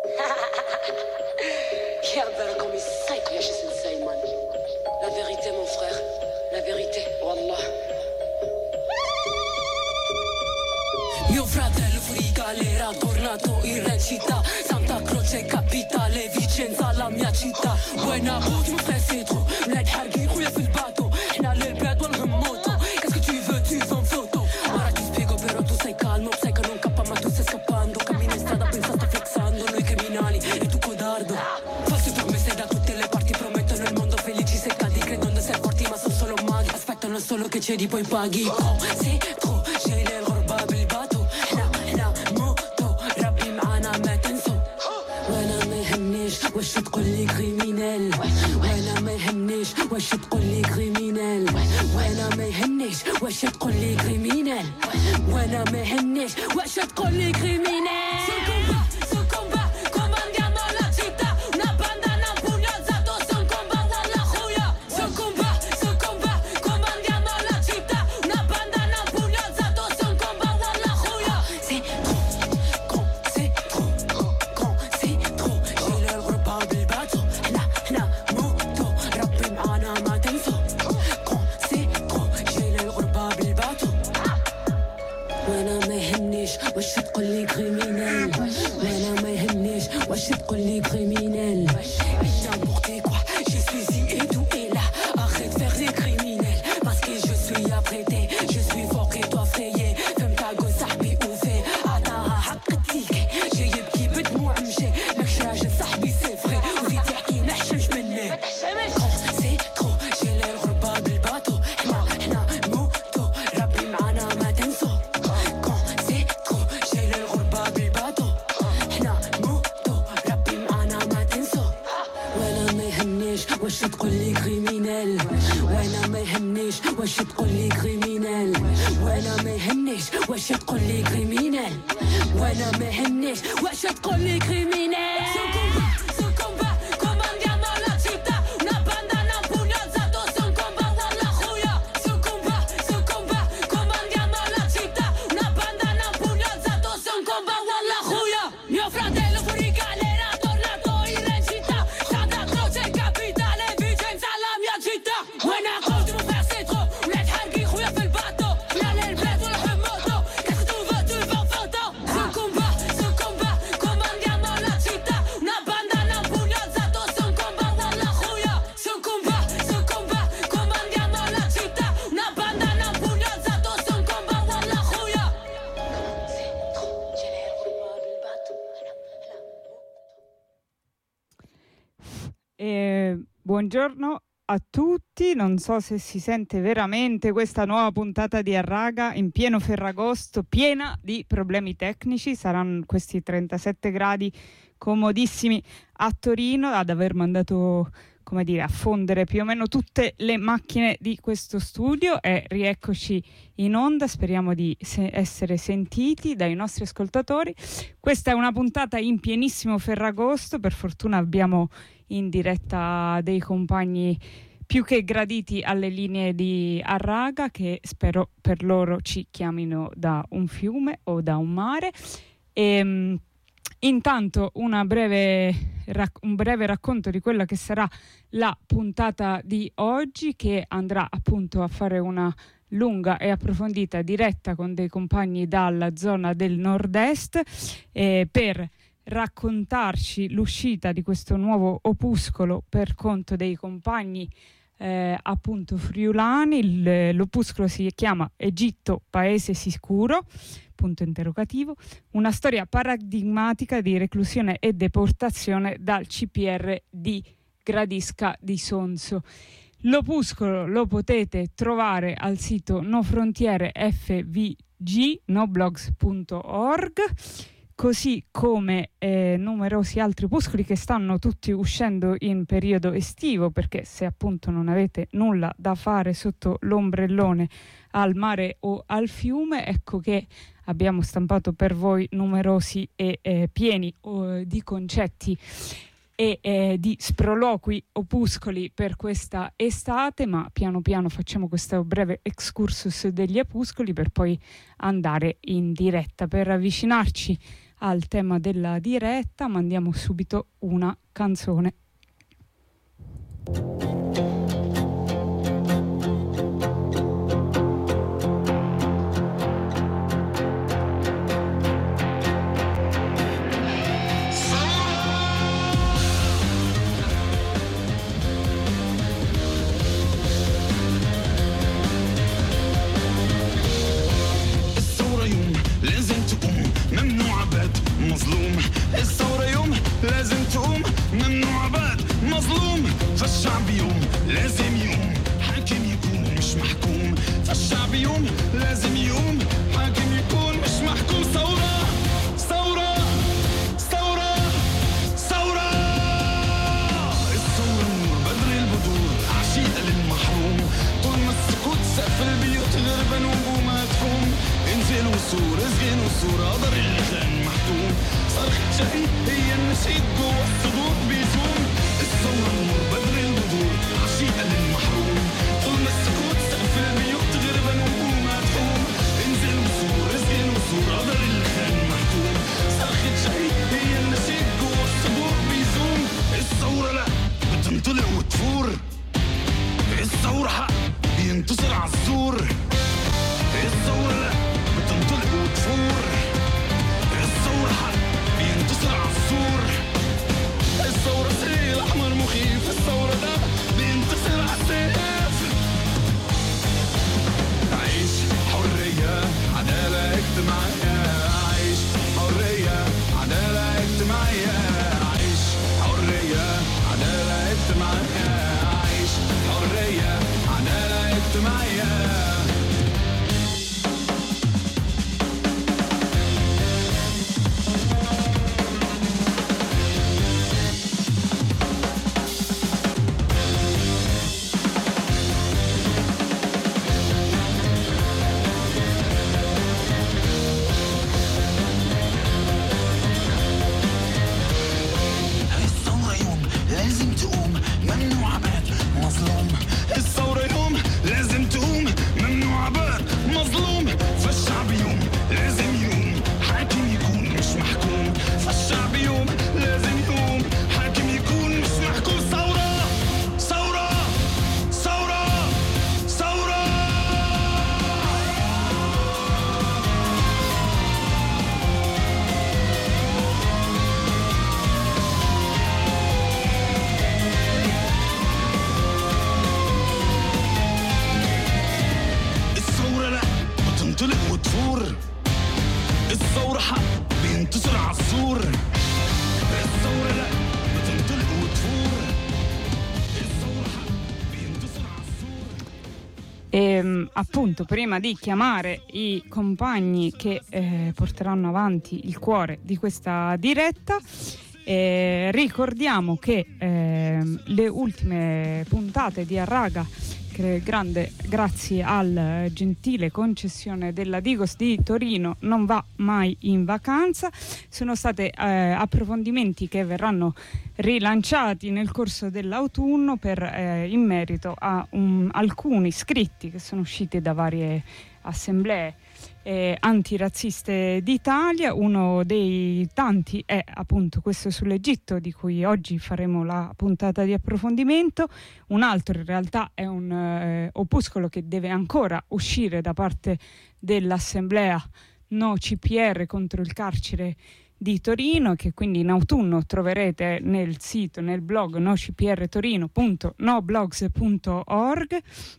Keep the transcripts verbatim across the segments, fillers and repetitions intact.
Chiabera come sai che esce sensei, man. La vérité, mon frère, la vérité, wallah. Mio fratello fuori galera, tornato in recita. Santa Croce capitale, Vicenza la mia città. Buena route, mon frère c'est trop. Mled hargi, خويا في الباطو. احنا للبلاد والهموتو. Qu'est-ce que tu veux, tu fais en photo. Ora ti spiego però tu sei calmo. Sai che non cappa ma tu stai scappando. Cammini in strada, pensa sto flexando. Noi criminali e tu codardo. False promesse da tutte le parti. Promettono il mondo felici se caldi. Credono di essere forti ma sono solo maghi. Aspettano solo che cedi poi paghi. Oh, c'est trop, j'ai les l'orba بالباطو. احنا احنا موتو. ربي معانا ما تنسوا. وانا ما يهمنيش واش تقول لي كريمينال. وانا ما يهمنيش واش تقول لي كريمينال. وانا ما يهمنيش واش تقول لي كريمينال. وانا ما يهمنيش واش تقول لي كريمينال. واش تقول لي كريمينال. وانا ما يهمنيش واش تقول لي كريمينال. N'importe quoi, je suis ici et tout est là. Arrête de faire des criminels parce que je suis apprêté. Je suis fort et toi frayé. فهمت عقول صاحبي وفي عطاها حق تيكي. جاي يبكي بدموع مشي ماكش راجل صاحبي سي فري. وزيد يحكي نحشمش مني. سي ترو جيلي الغربة بالباطو. احنا احنا موتو ربي معانا ما تنسوا. واش تقول لي كريمينال. وانا ما يهمنيش واش تقول لي كريمينال. وانا ما يهمنيش واش تقول لي كريمينال. وانا ما يهمنيش واش تقول لي كريمينال. Buongiorno a tutti, non so se si sente veramente questa nuova puntata di Arraga in pieno Ferragosto, piena di problemi tecnici. Saranno questi trentasette gradi comodissimi a Torino ad aver mandato, come dire, a fondere più o meno tutte le macchine di questo studio, e rieccoci in onda. Speriamo di se- essere sentiti dai nostri ascoltatori. Questa è una puntata in pienissimo Ferragosto, per fortuna abbiamo in diretta dei compagni più che graditi alle linee di Arraga, che spero per loro ci chiamino da un fiume o da un mare. E intanto una breve, rac- un breve racconto di quella che sarà la puntata di oggi, che andrà appunto a fare una lunga e approfondita diretta con dei compagni dalla zona del nord-est eh, per raccontarci l'uscita di questo nuovo opuscolo per conto dei compagni eh, appunto friulani. Il, l'opuscolo si chiama Egitto, paese sicuro, punto interrogativo, una storia paradigmatica di reclusione e deportazione dal C P R di Gradisca di Sonzo. L'opuscolo lo potete trovare al sito No Frontiere F V G, noblogs punto org, così come eh, numerosi altri opuscoli che stanno tutti uscendo in periodo estivo, perché se appunto non avete nulla da fare sotto l'ombrellone al mare o al fiume, ecco che abbiamo stampato per voi numerosi e eh, pieni oh, di concetti e eh, di sproloqui opuscoli per questa estate, ma piano piano facciamo questo breve excursus degli opuscoli per poi andare in diretta, per avvicinarci al tema della diretta, mandiamo subito una canzone. مظلوم الثورة يوم لازم تقوم ممنوع بعد مظلوم فالشعب يوم لازم يقوم حاكم يكون مش محكوم فالشعب يوم لازم يقوم حاكم يكون مش محكوم ثورة ثورة ثورة ثورة الثورة نور بدر البدور عشيقة للمحروم طول ما السكوت سقف البيوت غربا وبوما تحوم انزل وصور ازغن وصور قدر اللي كان محكوم صرخة شهيد هي النشيد جوا الصدور بيزوم الثورة نور بدر البدور عشيقة للمحروم طول ما السكوت سقف البيوت غربا وبوما تحوم انزل وصور ازغن وصور قدر اللي كان محكوم صرخة شهيد هي النشيد جوا الصدور بيزوم الثورة لا بتنطلق وتفور الثورة حق بينتصر عالزور الثورة لا بتنطلق وتفور الثورة حق بينتصر عالزور الثورة سيل أحمر مخيف الثورة ده بينتصر عالسيف عيش حرية عدالة اجتماعية عيش حرية عدالة اجتماعية عيش حرية عدالة اجتماعية عيش حرية عدالة اجتماعية E, appunto, prima di chiamare i compagni che eh, porteranno avanti il cuore di questa diretta, eh, ricordiamo che eh, le ultime puntate di Arraga, che grande grazie al gentile concessione della Digos di Torino, non va mai in vacanza, sono state eh, approfondimenti che verranno rilanciati nel corso dell'autunno per eh, in merito a um, alcuni scritti che sono usciti da varie assemblee eh, antirazziste d'Italia. Uno dei tanti è appunto questo sull'Egitto, di cui oggi faremo la puntata di approfondimento. Un altro in realtà è un eh, opuscolo che deve ancora uscire da parte dell'assemblea No C P R contro il carcere di Torino, che quindi in autunno troverete nel sito, nel blog no c p r torino punto no blogs punto org,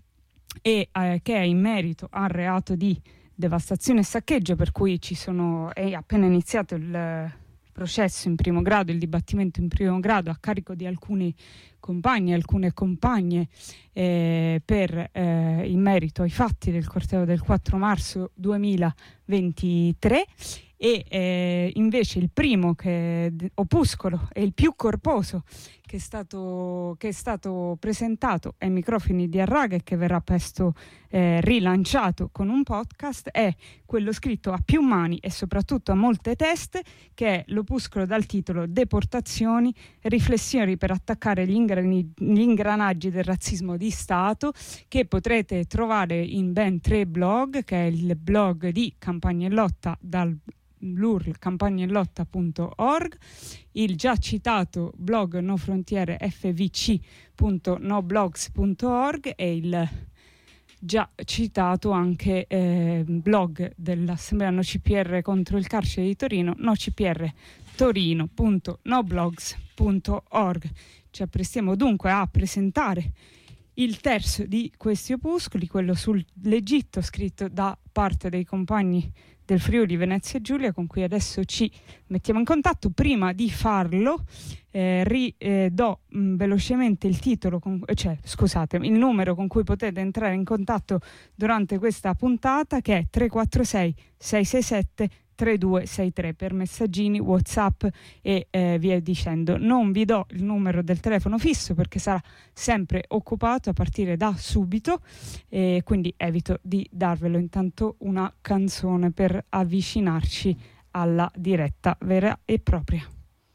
e eh, che è in merito al reato di devastazione e saccheggio, per cui ci sono, è appena iniziato il processo in primo grado, il dibattimento in primo grado a carico di alcuni compagni e alcune compagne eh, per eh, in merito ai fatti del corteo del quattro marzo duemilaventitré. E eh, invece il primo che opuscolo e il più corposo che è stato, che è stato presentato ai microfoni di Arraga e che verrà presto eh, rilanciato con un podcast è quello scritto a più mani e soprattutto a molte teste, che è l'opuscolo dal titolo Deportazioni, riflessioni per attaccare gli, ingrani, gli ingranaggi del razzismo di Stato, che potrete trovare in ben tre blog, che è il blog di Campagna e Lotta dal l'U R L campagnellotta punto org, il già citato blog No Frontiere F V C punto noblogs punto org e il già citato anche eh, blog dell'Assemblea No C P R contro il carcere di Torino, nocprtorino punto noblogs punto org. Ci apprestiamo dunque a presentare il terzo di questi opuscoli, quello sull'Egitto, scritto da parte dei compagni del Friuli Venezia Giulia, con cui adesso ci mettiamo in contatto. Prima di farlo eh, ri, eh, do mh, velocemente il titolo, con, cioè scusate, il numero con cui potete entrare in contatto durante questa puntata, che è tre quattro sei sei sei sette tre due sei tre per messaggini, WhatsApp e eh, via dicendo. Non vi do il numero del telefono fisso perché sarà sempre occupato a partire da subito, e quindi evito di darvelo. Intanto una canzone per avvicinarci alla diretta vera e propria.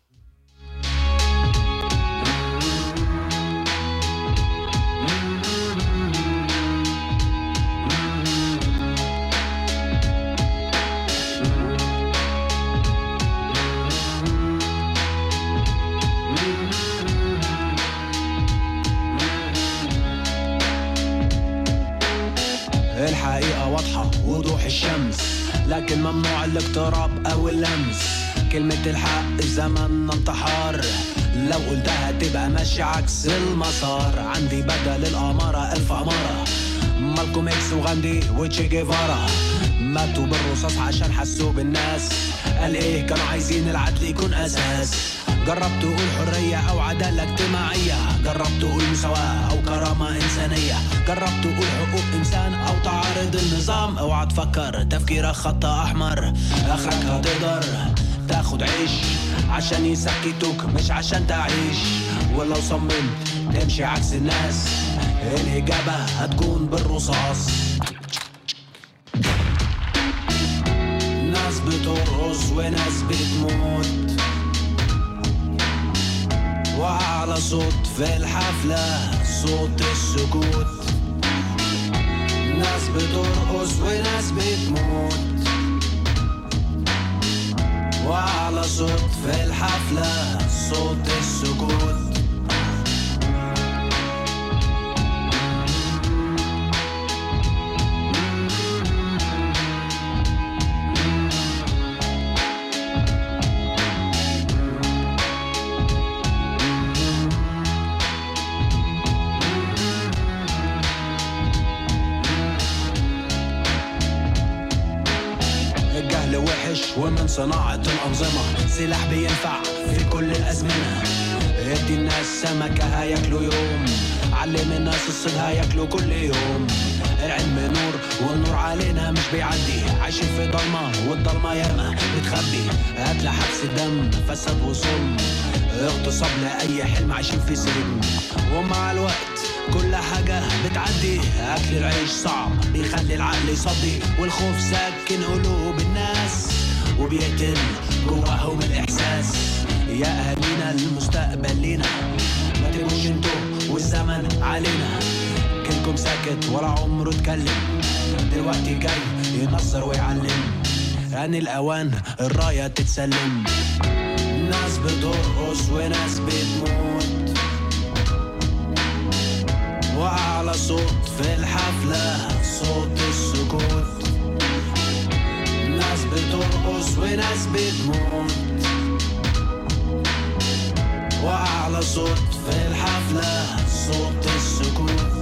الحقيقة واضحة وضوح الشمس، لكن ممنوع الاقتراب أو اللمس. كلمة الحق زمن انتحار، لو قلتها تبقى ماشي عكس المسار. عندي بدل الأمارة ألف أمارة، مالكوم إكس وغاندي وتشي جيفارا ماتوا بالرصاص عشان حسوا بالناس. قال إيه كانوا عايزين العدل يكون أساس. جربت تقول حرية أو عدالة اجتماعية، جربت تقول مساواة أو كرامة إنسانية، جربت تقول حقوق إنسان أو تعارض النظام. اوعى تفكر تفكيرك خط أحمر، آخرك هتقدر تاخد عيش عشان يسكتوك مش عشان تعيش. ولو صممت تمشي عكس الناس الإجابة هتكون بالرصاص. ناس بترقص وناس بتموت، وأعلى صوت في الحفلة صوت السكوت. ناس بترقص وناس بتموت، وأعلى صوت في الحفلة صوت السكوت. ومن صناعة الأنظمة سلاح بينفع في كل الأزمنة. ادي الناس سمكة هياكلوا يوم، علم الناس الصيد هياكلوا كل يوم. العلم نور والنور علينا مش بيعدي، عايشين في ضلمة والضلمة ياما بتخبي. قتل حبس الدم فساد وظلم، اغتصاب لأي حلم عايشين في سجن. ومع الوقت كل حاجة بتعدي، أكل العيش صعب بيخلي العقل يصدي، والخوف ساكن قلوب الناس وبيقتل جواهم الإحساس. يا أهالينا المستقبل لينا، ما تبقوش انتوا والزمن علينا. كلكم ساكت ولا عمره اتكلم، دلوقتي جاي ينصر ويعلم. آن الأوان الراية تتسلم. ناس بترقص وناس بتموت، وأعلى صوت في الحفلة صوت السكوت. ناس بترقص وناس بتموت، وأعلى صوت في الحفلة صوت السكوت.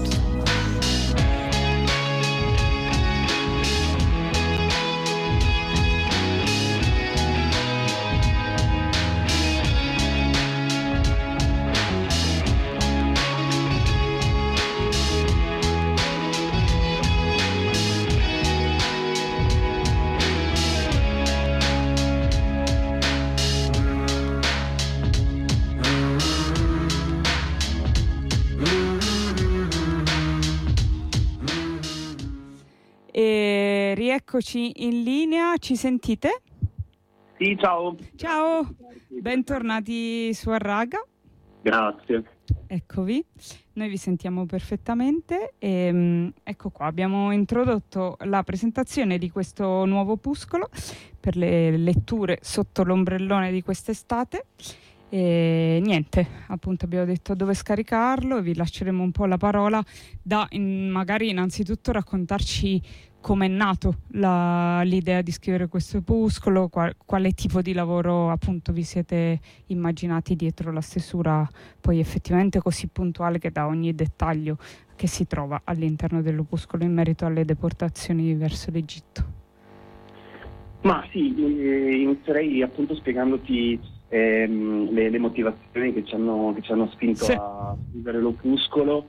E rieccoci in linea, ci sentite? Sì, ciao. Ciao, bentornati su Arraga. Grazie. Eccovi, noi vi sentiamo perfettamente e mh, ecco qua, abbiamo introdotto la presentazione di questo nuovo opuscolo per le letture sotto l'ombrellone di quest'estate e niente, appunto abbiamo detto dove scaricarlo e vi lasceremo un po' la parola da in, magari innanzitutto raccontarci come è nato la, l'idea di scrivere questo opuscolo, qual, quale tipo di lavoro appunto vi siete immaginati dietro la stesura poi effettivamente così puntuale che dà ogni dettaglio che si trova all'interno dell'opuscolo in merito alle deportazioni verso l'Egitto. Ma sì, eh, inizierei appunto spiegandoti ehm, le, le motivazioni che ci hanno, che ci hanno spinto sì. a scrivere l'opuscolo.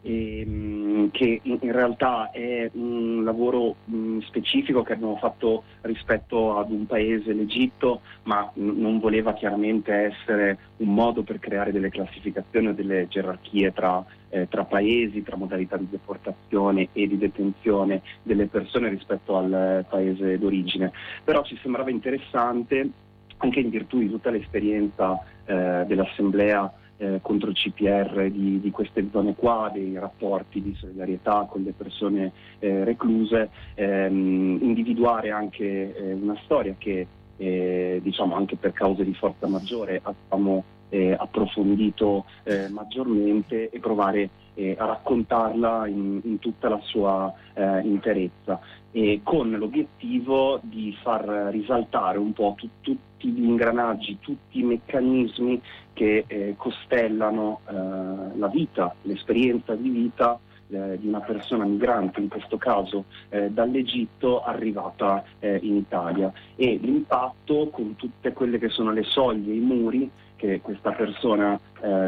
E, che in, in realtà è un lavoro mh, specifico che abbiamo fatto rispetto ad un paese, l'Egitto, ma mh, non voleva chiaramente essere un modo per creare delle classificazioni o delle gerarchie tra, eh, tra paesi, tra modalità di deportazione e di detenzione delle persone rispetto al paese d'origine. Però ci sembrava interessante, anche in virtù di tutta l'esperienza eh, dell'Assemblea Eh, contro il C P R di, di queste zone qua, dei rapporti di solidarietà con le persone eh, recluse, ehm, individuare anche eh, una storia che eh, diciamo anche per cause di forza maggiore abbiamo eh, approfondito eh, maggiormente e provare eh, a raccontarla in, in tutta la sua eh, interezza, e con l'obiettivo di far risaltare un po' tu, tutti gli ingranaggi, tutti i meccanismi che eh, costellano eh, la vita, l'esperienza di vita eh, di una persona migrante, in questo caso eh, dall'Egitto arrivata eh, in Italia, e l'impatto con tutte quelle che sono le soglie, i muri che questa persona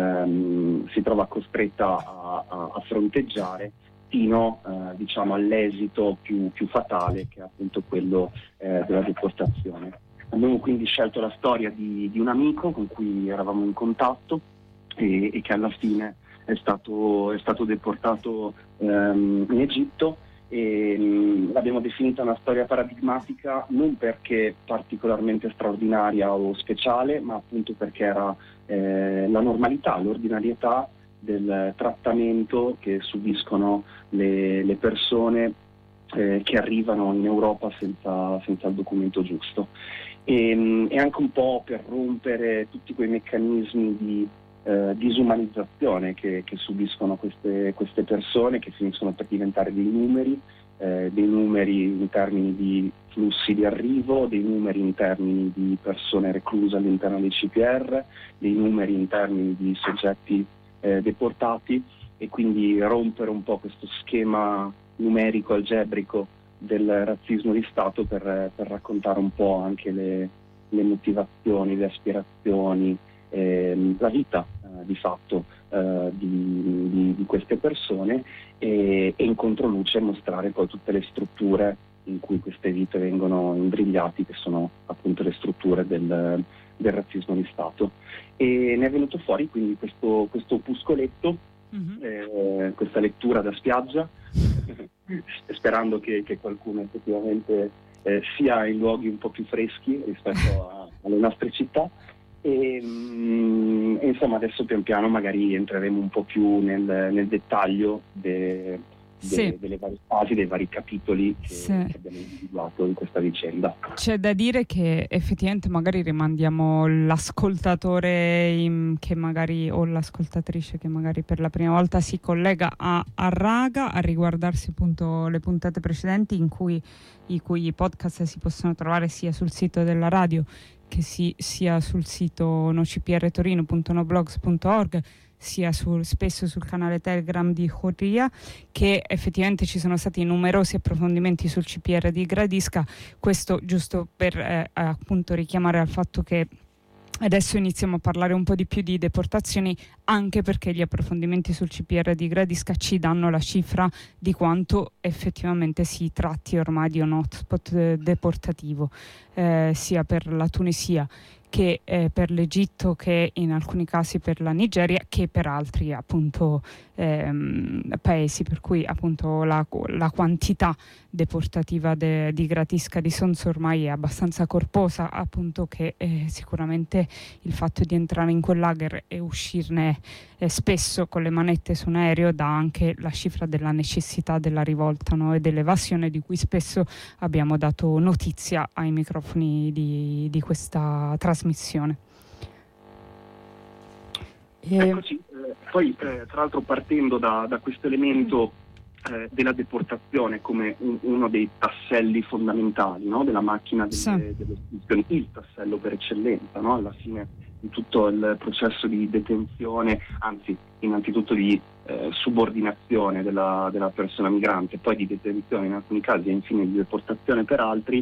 ehm, si trova costretta a, a, a fronteggiare fino eh, diciamo all'esito più, più fatale, che è appunto quello eh, della deportazione. Abbiamo quindi scelto la storia di, di un amico con cui eravamo in contatto e, e che alla fine è stato, è stato deportato ehm, in Egitto, e mh, l'abbiamo definita una storia paradigmatica non perché particolarmente straordinaria o speciale, ma appunto perché era eh, la normalità, l'ordinarietà del trattamento che subiscono le, le persone eh, che arrivano in Europa senza, senza il documento giusto. E, e anche un po' per rompere tutti quei meccanismi di eh, disumanizzazione che, che subiscono queste, queste persone, che finiscono per diventare dei numeri, eh, dei numeri in termini di flussi di arrivo, dei numeri in termini di persone recluse all'interno dei C P R, dei numeri in termini di soggetti eh, deportati, e quindi rompere un po' questo schema numerico, algebrico del razzismo di Stato per, per raccontare un po' anche le, le motivazioni, le aspirazioni, eh, la vita eh, di fatto eh, di, di, di queste persone, e, e in controluce mostrare poi tutte le strutture in cui queste vite vengono imbrigliate, che sono appunto le strutture del, del razzismo di Stato. E ne è venuto fuori quindi questo, questo opuscoletto, mm-hmm. eh, questa lettura da spiaggia, sperando che, che qualcuno effettivamente eh, sia in luoghi un po' più freschi rispetto a, alle nostre città, e, mh, e insomma adesso pian piano magari entreremo un po' più nel, nel dettaglio de, de, sì. delle varie fasi, dei vari capitoli che, sì. che abbiamo individuato in questa vicenda. C'è da dire che effettivamente magari rimandiamo l'ascoltatore in, che magari o l'ascoltatrice che magari per la prima volta si collega a, a Raga a riguardarsi appunto le puntate precedenti, in cui i cui podcast si possono trovare sia sul sito della radio che si, sia sul sito nocprtorino punto noblogs punto org, sia sul, spesso sul canale Telegram di Hurria, che effettivamente ci sono stati numerosi approfondimenti sul C P R di Gradisca. Questo giusto per eh, appunto richiamare al fatto che adesso iniziamo a parlare un po' di più di deportazioni, anche perché gli approfondimenti sul C P R di Gradisca ci danno la cifra di quanto effettivamente si tratti ormai di un hotspot eh, deportativo, eh, sia per la Tunisia che eh, per l'Egitto, che in alcuni casi per la Nigeria, che per altri appunto ehm, paesi, per cui appunto la, la quantità deportativa de, di Gradisca di Sonso ormai è abbastanza corposa, appunto che eh, sicuramente il fatto di entrare in quel lager e uscirne eh, spesso con le manette su un aereo dà anche la cifra della necessità della rivolta, no? E dell'evasione di cui spesso abbiamo dato notizia ai microfoni di, di questa trasmissione. E... Eccoci, eh, poi eh, tra l'altro partendo da, da questo elemento eh, della deportazione come un, uno dei tasselli fondamentali, no? Della macchina delle, sì. delle espulsioni, il tassello per eccellenza, no? Alla fine di tutto il processo di detenzione, anzi innanzitutto di eh, subordinazione della, della persona migrante, poi di detenzione in alcuni casi e infine di deportazione per altri,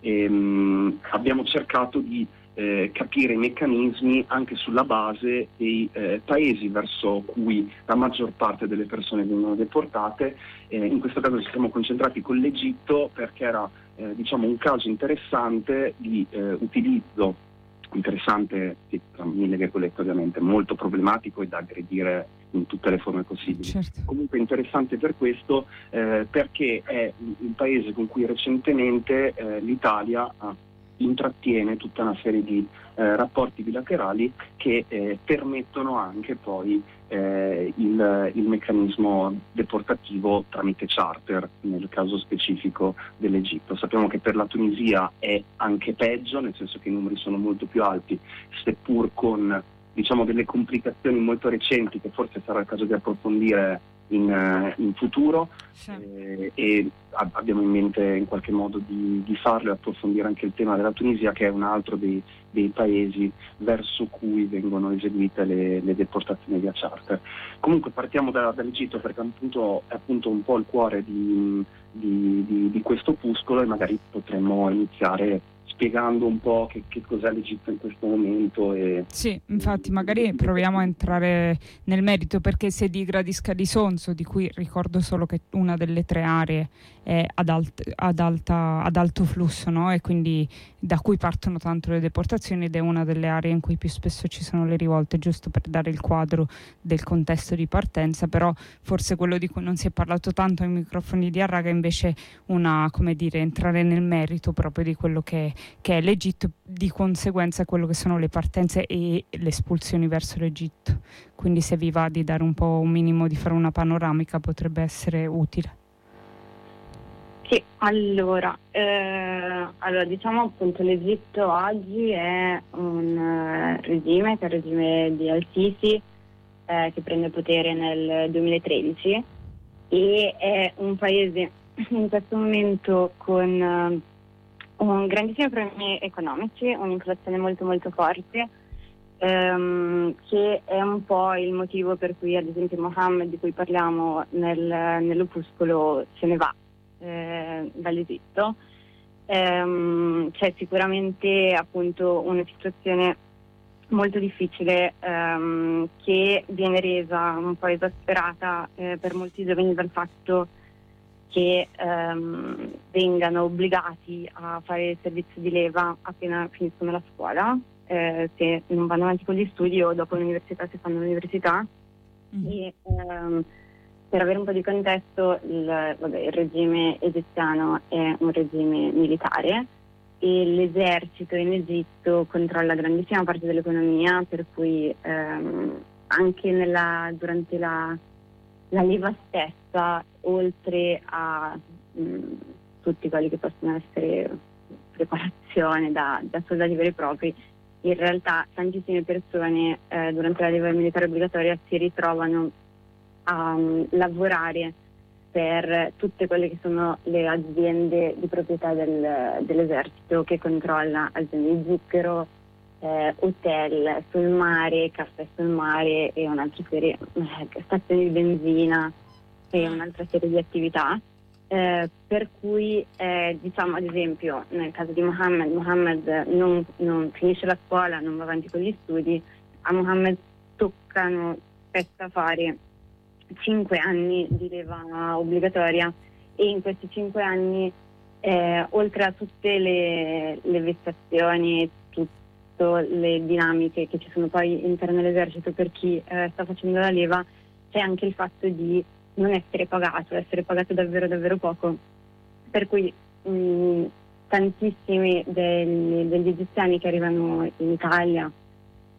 ehm, abbiamo cercato di Eh, capire i meccanismi anche sulla base dei eh, paesi verso cui la maggior parte delle persone vengono deportate. Eh, in questo caso ci siamo concentrati con l'Egitto perché era eh, diciamo un caso interessante di eh, utilizzo, interessante sì, tra mille virgolette ovviamente, molto problematico e da aggredire in tutte le forme possibili. Certo. Comunque interessante per questo eh, perché è un, un paese con cui recentemente eh, l'Italia ha intrattiene tutta una serie di eh, rapporti bilaterali che eh, permettono anche poi eh, il, il meccanismo deportativo tramite charter, nel caso specifico dell'Egitto. Sappiamo che per la Tunisia è anche peggio, nel senso che i numeri sono molto più alti, seppur con diciamo delle complicazioni molto recenti che forse sarà il caso di approfondire In, in futuro, sì. eh, e abbiamo in mente in qualche modo di, di farlo e approfondire anche il tema della Tunisia, che è un altro dei, dei paesi verso cui vengono eseguite le, le deportazioni via charter. Comunque partiamo da, dall'Egitto perché appunto, è appunto un po' il cuore di, di, di, di questo opuscolo e magari potremmo iniziare spiegando un po' che, che cos'è l'Egitto in questo momento. E, sì, infatti magari proviamo a entrare nel merito, perché se di Gradisca di Sonzo, di cui ricordo solo che una delle tre aree è ad, alt, ad, alta, ad alto flusso, no? E quindi da cui partono tanto le deportazioni ed è una delle aree in cui più spesso ci sono le rivolte, giusto per dare il quadro del contesto di partenza, però forse quello di cui non si è parlato tanto ai microfoni di Arraga è invece una, come dire, entrare nel merito proprio di quello che che è l'Egitto, di conseguenza quello che sono le partenze e le espulsioni verso l'Egitto. Quindi se vi va di dare un po' un minimo, di fare una panoramica, potrebbe essere utile. Sì, allora, eh, allora diciamo appunto l'Egitto oggi è un uh, regime, che è il regime di Al-Sisi, eh, che prende potere nel duemilatredici e è un paese in questo momento con uh, un grandissimi problemi economici, un'inflazione molto molto forte, ehm, che è un po' il motivo per cui ad esempio Mohammed, di cui parliamo nel, nell'opuscolo, se ne va eh, dall'Egitto. Ehm, c'è sicuramente appunto una situazione molto difficile ehm, che viene resa un po' esasperata eh, per molti giovani dal fatto che ehm, vengano obbligati a fare il servizio di leva appena finiscono la scuola, eh, se non vanno avanti con gli studi o dopo l'università, se fanno l'università. Mm. E, ehm, per avere un po' di contesto, il, vabbè, il regime egiziano è un regime militare e l'esercito in Egitto controlla grandissima parte dell'economia, per cui ehm, anche nella, durante la la leva stessa, oltre a mh, tutti quelli che possono essere preparazione da, da soldati veri e propri, in realtà tantissime persone eh, durante la leva militare obbligatoria si ritrovano a um, lavorare per tutte quelle che sono le aziende di proprietà del, dell'esercito, che controlla aziende di zucchero, Eh, hotel sul mare, caffè sul mare e un'altra serie, eh, stazioni di benzina e un'altra serie di attività, eh, per cui eh, diciamo ad esempio nel caso di Mohammed, Mohammed non, non finisce la scuola, non va avanti con gli studi, a Mohammed toccano spesso a fare cinque anni di leva obbligatoria e in questi cinque anni eh, oltre a tutte le, le vessazioni, le dinamiche che ci sono poi all'interno dell'esercito per chi eh, sta facendo la leva, c'è anche il fatto di non essere pagato, essere pagato davvero davvero poco, per cui mh, tantissimi degli, degli egiziani che arrivano in Italia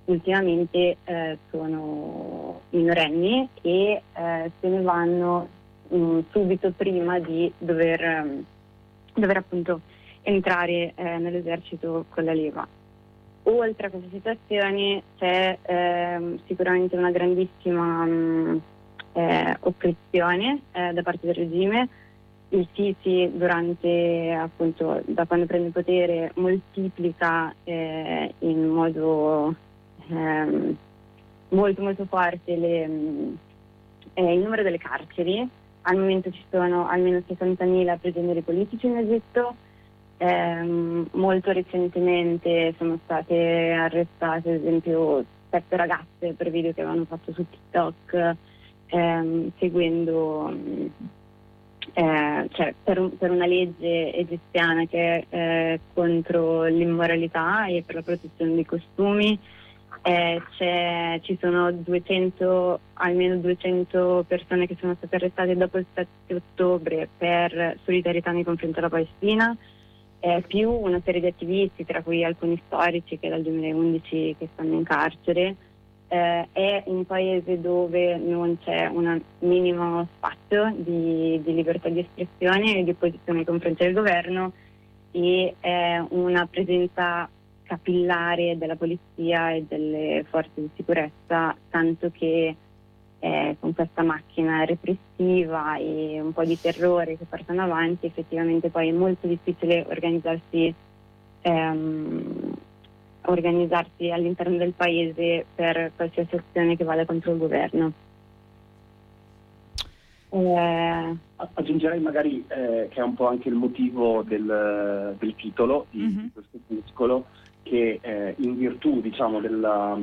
ultimamente eh, sono minorenni e eh, se ne vanno mh, subito prima di dover, um, dover appunto entrare eh, nell'esercito con la leva. Oltre a queste situazioni c'è eh, sicuramente una grandissima mh, eh, oppressione eh, da parte del regime. Il Sisi durante appunto da quando prende il potere moltiplica eh, in modo ehm, molto molto forte le, eh, il numero delle carceri. Al momento ci sono almeno sessantamila prigionieri politici in Egitto. Ehm, molto recentemente sono state arrestate ad esempio sette ragazze per video che avevano fatto su TikTok ehm, seguendo Eh, cioè per, un, per una legge egiziana che è eh, contro l'immoralità e per la protezione dei costumi. Eh, c'è, ci sono duecento, almeno duecento persone che sono state arrestate dopo il sette ottobre per solidarietà nei confronti della Palestina, eh, più una serie di attivisti, tra cui alcuni storici che dal duemilaundici che stanno in carcere. Eh, è un paese dove non c'è un minimo spazio di, di libertà di espressione e di opposizione nei confronti del governo, e è una presenza capillare della polizia e delle forze di sicurezza, tanto che eh, con questa macchina repressiva e un po' di terrore che portano avanti effettivamente poi è molto difficile organizzarsi ehm, organizzarsi all'interno del paese per qualsiasi azione che vada contro il governo. Eh... Aggiungerei magari eh, che è un po' anche il motivo del, del titolo di, mm-hmm. di questo opuscolo, che eh, in virtù diciamo della,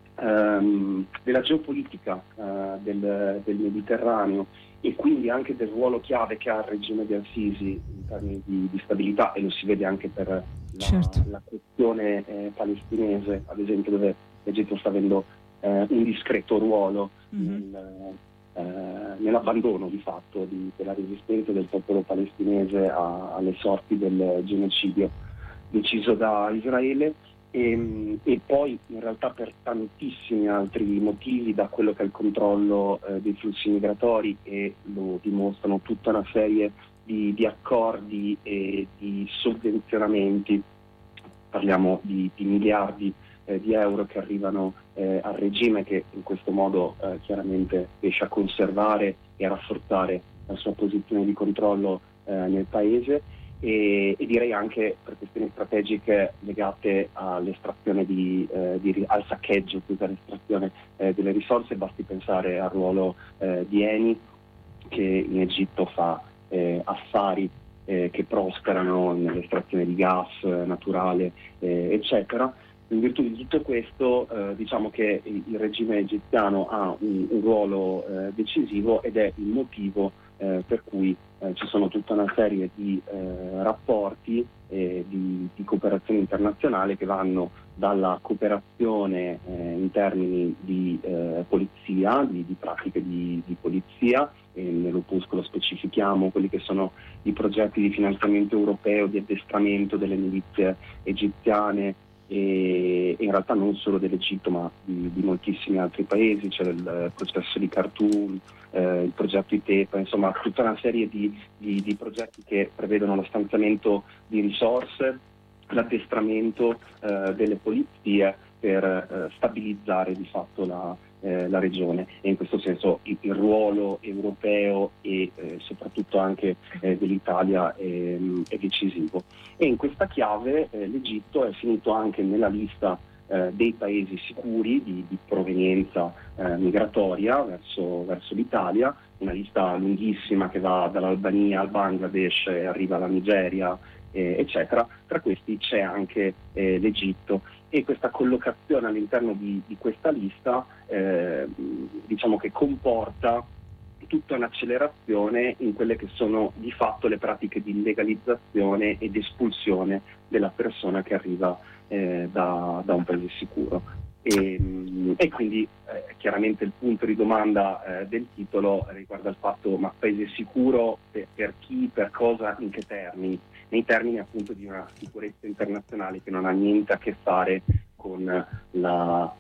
ehm, della geopolitica eh, del, del Mediterraneo e quindi anche del ruolo chiave che ha il regime di Al-Sisi in termini di, di stabilità, e lo si vede anche per la, certo. la questione eh, palestinese, ad esempio, dove l'Egitto sta avendo eh, un discreto ruolo mm-hmm. nel, eh, nell'abbandono di fatto di, della resistenza del popolo palestinese a, alle sorti del genocidio deciso da Israele. E, e poi in realtà per tantissimi altri motivi, da quello che è il controllo eh, dei flussi migratori, e lo dimostrano tutta una serie di, di accordi e di sovvenzionamenti, parliamo di, di miliardi eh, di euro che arrivano eh, al regime, che in questo modo eh, chiaramente riesce a conservare e a rafforzare la sua posizione di controllo eh, nel paese. E, e direi anche per questioni strategiche legate all'estrazione di, eh, di al saccheggio, più che all'estrazione eh, delle risorse. Basti pensare al ruolo eh, di Eni, che in Egitto fa eh, affari eh, che prosperano nell'estrazione di gas eh, naturale, eh, eccetera. In virtù di tutto questo eh, diciamo che il, il regime egiziano ha un, un ruolo eh, decisivo, ed è il motivo eh, per cui eh, ci sono tutta una serie di eh, rapporti e di, di cooperazione internazionale che vanno dalla cooperazione eh, in termini di eh, polizia, di, di pratiche di, di polizia, e nell'opuscolo specifichiamo quelli che sono i progetti di finanziamento europeo, di addestramento delle milizie egiziane, e in realtà non solo dell'Egitto ma di, di moltissimi altri paesi. C'è il processo di Khartoum, eh, il progetto ITEPA, insomma tutta una serie di, di, di progetti che prevedono lo stanziamento di risorse, l'addestramento eh, delle polizie per eh, stabilizzare di fatto la, eh, la regione, e in questo senso il, il ruolo europeo e eh, soprattutto anche eh, dell'Italia è, è decisivo. E in questa chiave eh, l'Egitto è finito anche nella lista eh, dei paesi sicuri di, di provenienza eh, migratoria verso, verso l'Italia, una lista lunghissima che va dall'Albania al Bangladesh e arriva alla Nigeria, eh, eccetera. Tra questi c'è anche eh, l'Egitto, e questa collocazione all'interno di, di questa lista eh, diciamo che comporta tutta un'accelerazione in quelle che sono di fatto le pratiche di legalizzazione ed espulsione della persona che arriva eh, da, da un paese sicuro. E, e quindi eh, chiaramente il punto di domanda eh, del titolo riguarda il fatto: ma paese sicuro per, per chi, per cosa, in che termini? Nei termini appunto di una sicurezza internazionale che non ha niente a che fare con la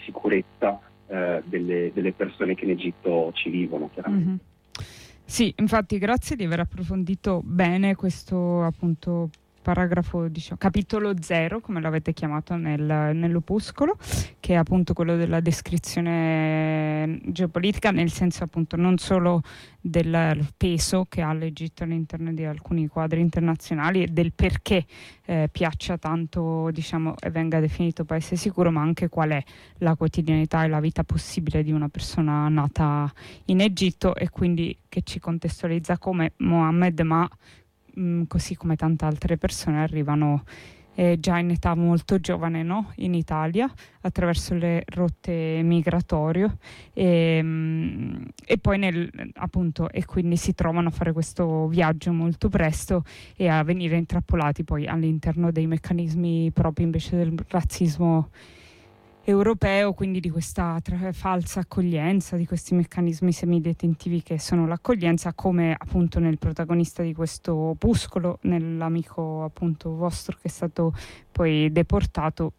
sicurezza eh, delle, delle persone che in Egitto ci vivono, chiaramente. Mm-hmm. Sì, infatti grazie di aver approfondito bene questo appunto paragrafo, diciamo, capitolo zero, come l'avete chiamato nel, nell'opuscolo, che è appunto quello della descrizione geopolitica, nel senso appunto non solo del peso che ha l'Egitto all'interno di alcuni quadri internazionali e del perché eh, piaccia tanto, diciamo, e venga definito paese sicuro, ma anche qual è la quotidianità e la vita possibile di una persona nata in Egitto, e quindi che ci contestualizza come Mohammed, ma così come tante altre persone arrivano eh, già in età molto giovane, no? In Italia attraverso le rotte migratorie e, mh, e poi nel, appunto e quindi si trovano a fare questo viaggio molto presto e a venire intrappolati poi all'interno dei meccanismi propri invece del razzismo europeo, quindi di questa tra- falsa accoglienza, di questi meccanismi semidetentivi che sono l'accoglienza, come appunto nel protagonista di questo opuscolo, nell'amico appunto vostro che è stato poi deportato,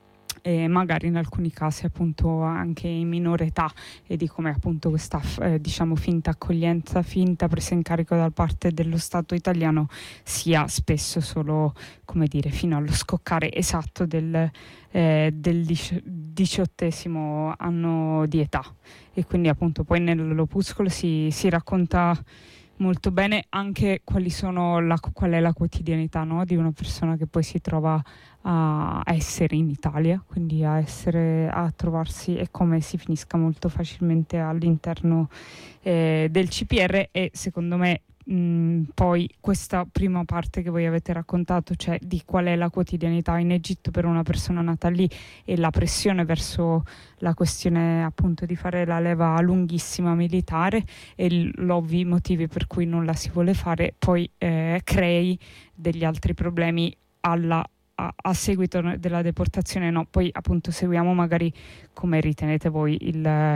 e magari in alcuni casi appunto anche in minore età, e di come appunto questa eh, diciamo finta accoglienza, finta presa in carico da parte dello Stato italiano sia spesso solo, come dire, fino allo scoccare esatto del, eh, del dici- diciottesimo anno di età. E quindi appunto poi nell'opuscolo si, si racconta molto bene anche quali sono la, qual è la quotidianità, no? Di una persona che poi si trova a essere in Italia, quindi a essere a trovarsi, e come si finisca molto facilmente all'interno eh, del C P R. E secondo me mh, poi questa prima parte che voi avete raccontato, cioè di qual è la quotidianità in Egitto per una persona nata lì e la pressione verso la questione appunto di fare la leva lunghissima militare e l'ovvi motivi per cui non la si vuole fare, poi eh, crei degli altri problemi alla A, a seguito della deportazione. No, poi appunto seguiamo magari come ritenete voi il,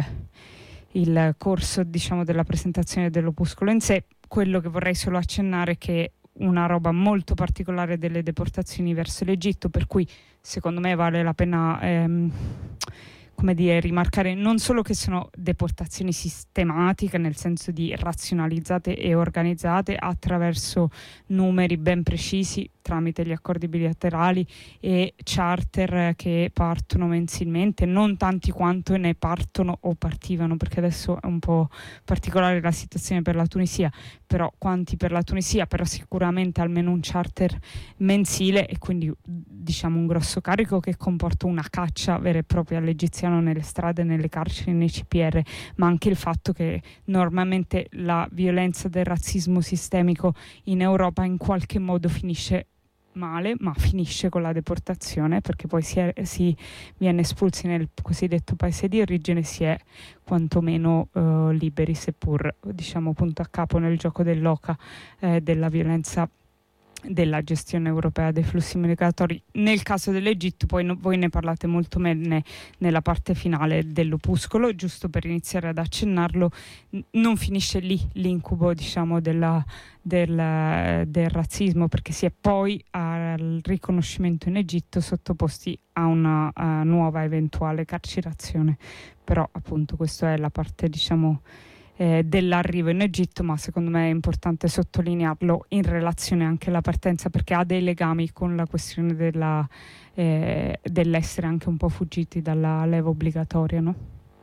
il corso, diciamo, della presentazione dell'opuscolo in sé. Quello che vorrei solo accennare è che una roba molto particolare delle deportazioni verso l'Egitto, per cui secondo me vale la pena ehm, come dire, rimarcare non solo che sono deportazioni sistematiche, nel senso di razionalizzate e organizzate attraverso numeri ben precisi tramite gli accordi bilaterali e charter che partono mensilmente, non tanti quanto ne partono o partivano, perché adesso è un po' particolare la situazione per la Tunisia, però quanti per la Tunisia, però sicuramente almeno un charter mensile, e quindi diciamo un grosso carico che comporta una caccia vera e propria all'egiziano nelle strade, nelle carceri, nei C P R, ma anche il fatto che normalmente la violenza del razzismo sistemico in Europa in qualche modo finisce male, ma finisce con la deportazione, perché poi si, è, si viene espulsi nel cosiddetto paese di origine, si è quantomeno eh, liberi, seppur diciamo punto a capo nel gioco dell'oca eh, della violenza della gestione europea dei flussi migratori. Nel caso dell'Egitto poi no, voi ne parlate molto bene nella parte finale dell'opuscolo, giusto per iniziare ad accennarlo, n- non finisce lì l'incubo, diciamo, della, del, del razzismo, perché si è poi al riconoscimento in Egitto sottoposti a una a nuova eventuale carcerazione. Però appunto questa è la parte, diciamo, Eh, dell'arrivo in Egitto, ma secondo me è importante sottolinearlo in relazione anche alla partenza, perché ha dei legami con la questione della, eh, dell'essere anche un po' fuggiti dalla leva obbligatoria, no?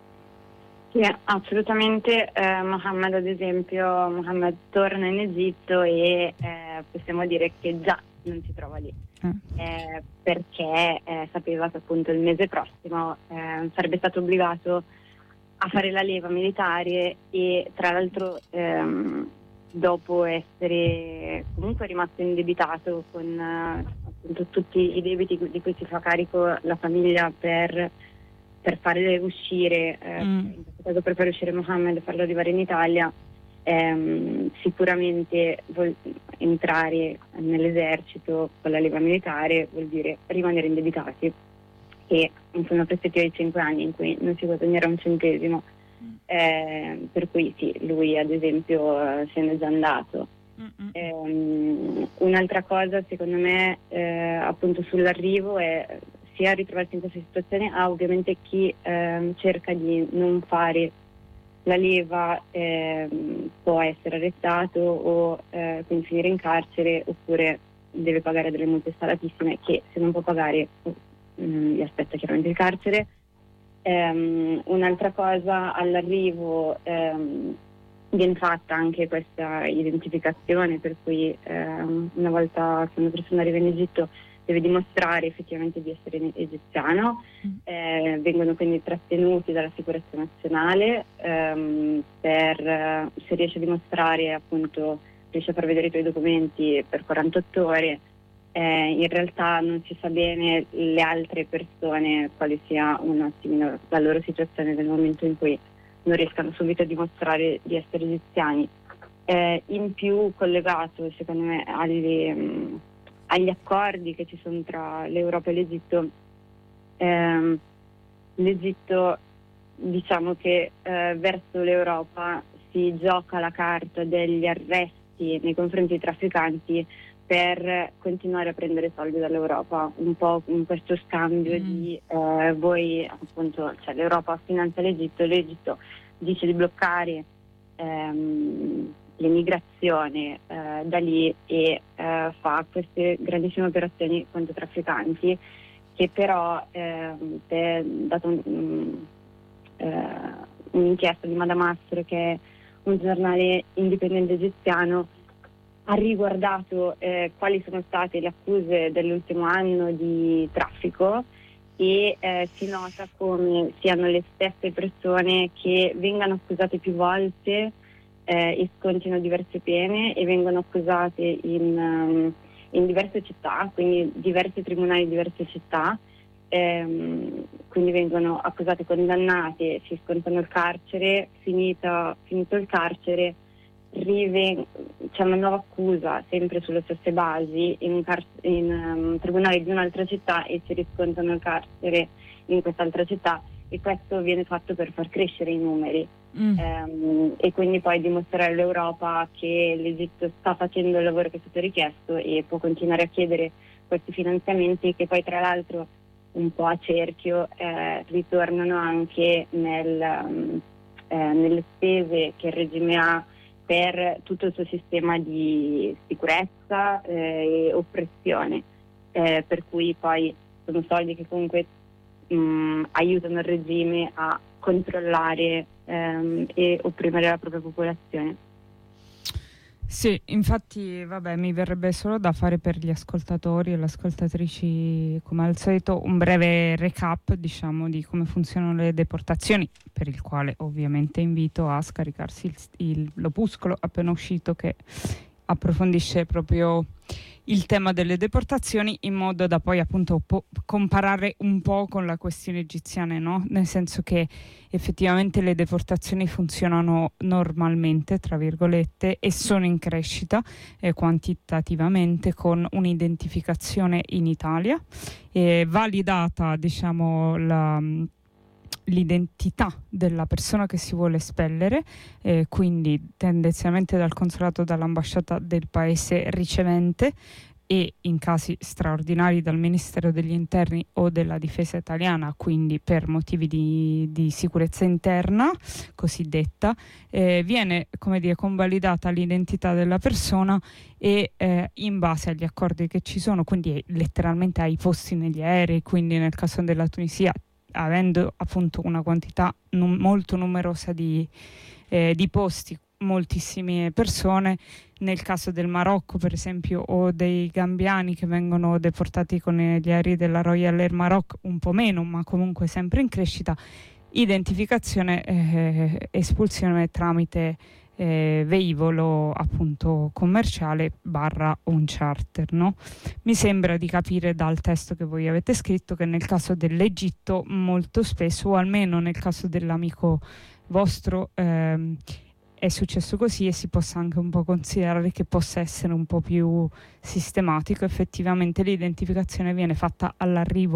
Sì, assolutamente. eh, Mohammed ad esempio, Mohammed torna in Egitto e eh, possiamo dire che già non si trova lì, eh. Eh, perché eh, sapeva che appunto il mese prossimo eh, sarebbe stato obbligato a fare la leva militare, e tra l'altro ehm, dopo essere comunque rimasto indebitato con eh, appunto tutti i debiti di cui si fa carico la famiglia per, per fare uscire, eh, mm. in questo caso per fare uscire Mohammed e farlo arrivare in Italia, ehm, sicuramente vuol entrare nell'esercito con la leva militare vuol dire rimanere indebitati, che in una prospettiva di cinque anni in cui non si guadagnerà un centesimo, eh, per cui sì, lui ad esempio eh, se n'è già andato. Eh, un'altra cosa secondo me eh, appunto sull'arrivo è sia a ritrovarsi in questa situazione, a ovviamente chi ehm, cerca di non fare la leva ehm, può essere arrestato o eh, quindi finire in carcere, oppure deve pagare delle multe salatissime che, se non può pagare, mh, gli aspetta chiaramente il carcere. Um, un'altra cosa, all'arrivo um, viene fatta anche questa identificazione, per cui um, una volta che una persona arriva in Egitto deve dimostrare effettivamente di essere egiziano. Mm. Eh, vengono quindi trattenuti dalla sicurezza nazionale um, per, se riesce a dimostrare, appunto, riesce a far vedere i tuoi documenti per quarantotto ore. Eh, in realtà non si sa bene le altre persone quale sia un attimino la loro situazione nel momento in cui non riescano subito a dimostrare di essere egiziani. Eh, in più, collegato secondo me agli, mh, agli accordi che ci sono tra l'Europa e l'Egitto, ehm, l'Egitto, diciamo che eh, verso l'Europa si gioca la carta degli arresti nei confronti dei trafficanti per continuare a prendere soldi dall'Europa, un po' in questo scambio mm. di eh, voi, appunto, cioè l'Europa finanzia l'Egitto, l'Egitto dice di bloccare ehm, l'immigrazione eh, da lì e eh, fa queste grandissime operazioni contro i trafficanti, che però, eh, per, dato un, eh, un'inchiesta di Madamassero, che è un giornale indipendente egiziano, ha riguardato eh, quali sono state le accuse dell'ultimo anno di traffico e eh, si nota come siano le stesse persone che vengano accusate più volte eh, e scontino diverse pene e vengono accusate in, um, in diverse città, quindi diversi tribunali di diverse città, ehm, quindi vengono accusate, condannate, si scontano il carcere, finita, finito il carcere Rive, c'è una nuova accusa sempre sulle stesse basi in un, car- in, um, tribunale di un'altra città e si riscontrano il carcere in quest'altra città, e questo viene fatto per far crescere i numeri mm. um, e quindi poi dimostrare all'Europa che l'Egitto sta facendo il lavoro che è stato richiesto e può continuare a chiedere questi finanziamenti, che poi tra l'altro un po' a cerchio eh, ritornano anche nel, um, eh, nelle spese che il regime ha per tutto il suo sistema di sicurezza eh, e oppressione, eh, per cui poi sono soldi che comunque mh, aiutano il regime a controllare ehm, e opprimere la propria popolazione. Sì, infatti, vabbè, mi verrebbe solo da fare per gli ascoltatori e le ascoltatrici, come al solito, un breve recap, diciamo, di come funzionano le deportazioni, per il quale ovviamente invito a scaricarsi il, il, l'opuscolo appena uscito, che approfondisce proprio il tema delle deportazioni, in modo da poi appunto po- comparare un po' con la questione egiziana, no? Nel senso che effettivamente le deportazioni funzionano normalmente, tra virgolette, e sono in crescita eh, quantitativamente, con un'identificazione in Italia eh, validata, diciamo, la l'identità della persona che si vuole espellere, eh, quindi tendenzialmente dal consolato, dall'ambasciata del paese ricevente, e in casi straordinari dal Ministero degli Interni o della Difesa italiana, quindi per motivi di, di sicurezza interna cosiddetta, eh, viene, come dire, convalidata l'identità della persona e eh, in base agli accordi che ci sono, quindi letteralmente ai posti negli aerei, quindi nel caso della Tunisia, avendo appunto una quantità num- molto numerosa di, eh, di posti, moltissime persone. Nel caso del Marocco, per esempio, o dei gambiani che vengono deportati con gli aerei della Royal Air Maroc, un po' meno, ma comunque sempre in crescita, identificazione, eh, espulsione tramite eh, velivolo appunto commerciale barra un charter, no? Mi sembra di capire dal testo che voi avete scritto che nel caso dell'Egitto molto spesso, o almeno nel caso dell'amico vostro, ehm, è successo così, e si possa anche un po' considerare che possa essere un po' più sistematico. Effettivamente l'identificazione viene fatta all'arrivo.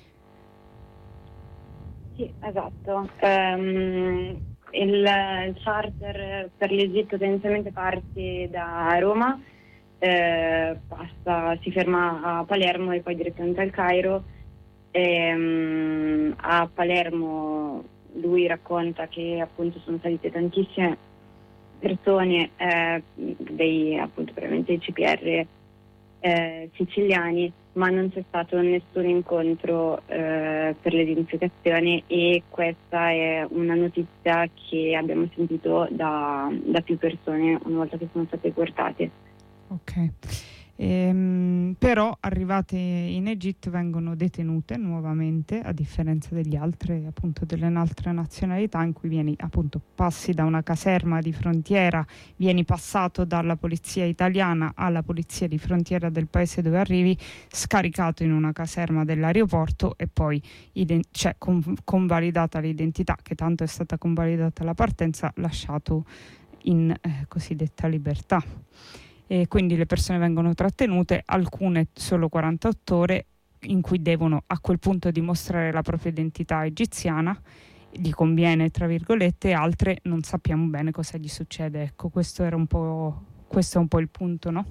Sì, esatto. Um, il, il charter per l'Egitto tendenzialmente parte da Roma, eh, passa, si ferma a Palermo e poi direttamente al Cairo. E, um, a Palermo lui racconta che appunto sono salite tantissime persone, eh, dei appunto veramente dei C P R eh, siciliani, ma non c'è stato nessun incontro eh, per l'identificazione, e questa è una notizia che abbiamo sentito da, da più persone una volta che sono state portate. Ok. Ehm, però arrivate in Egitto vengono detenute nuovamente, a differenza degli altri, appunto delle altre nazionalità, in cui vieni appunto passi da una caserma di frontiera, vieni passato dalla polizia italiana alla polizia di frontiera del paese dove arrivi, scaricato in una caserma dell'aeroporto e poi ident- cioè, con- convalidata l'identità, che tanto è stata convalidata la partenza, lasciato in eh, cosiddetta libertà. E quindi le persone vengono trattenute, alcune solo quarantotto ore, in cui devono a quel punto dimostrare la propria identità egiziana, gli conviene tra virgolette, altre non sappiamo bene cosa gli succede. Ecco, questo era un po', questo è un po' il punto, no?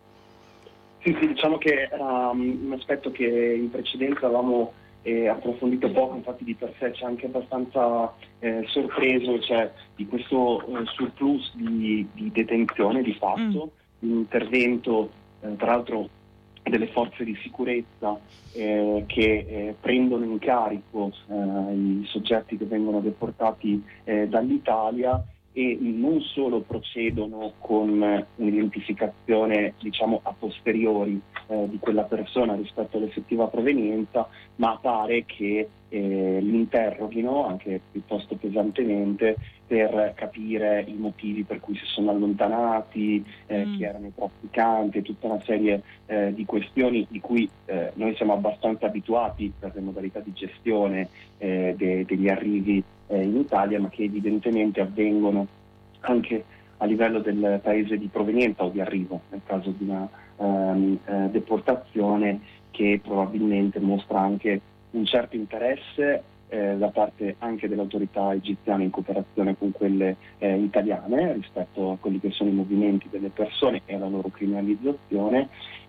Sì, sì, diciamo che era um, un aspetto che in precedenza avevamo eh, approfondito poco, infatti di per sé c'è anche abbastanza eh, sorpreso, cioè di questo eh, surplus di, di detenzione di fatto. Mm. L'intervento eh, tra l'altro delle forze di sicurezza eh, che eh, prendono in carico eh, i soggetti che vengono deportati eh, dall'Italia, e non solo procedono con un'identificazione diciamo a posteriori eh, di quella persona rispetto all'effettiva provenienza, ma pare che eh, li interroghino anche piuttosto pesantemente per capire i motivi per cui si sono allontanati, eh, mm. chi erano i trafficanti, tutta una serie eh, di questioni di cui eh, noi siamo abbastanza abituati per le modalità di gestione eh, de- degli arrivi eh, in Italia, ma che evidentemente avvengono anche a livello del paese di provenienza o di arrivo, nel caso di una um, eh, deportazione, che probabilmente mostra anche un certo interesse Eh, da parte anche delle autorità egiziane in cooperazione con quelle eh, italiane rispetto a quelli che sono i movimenti delle persone e alla loro criminalizzazione,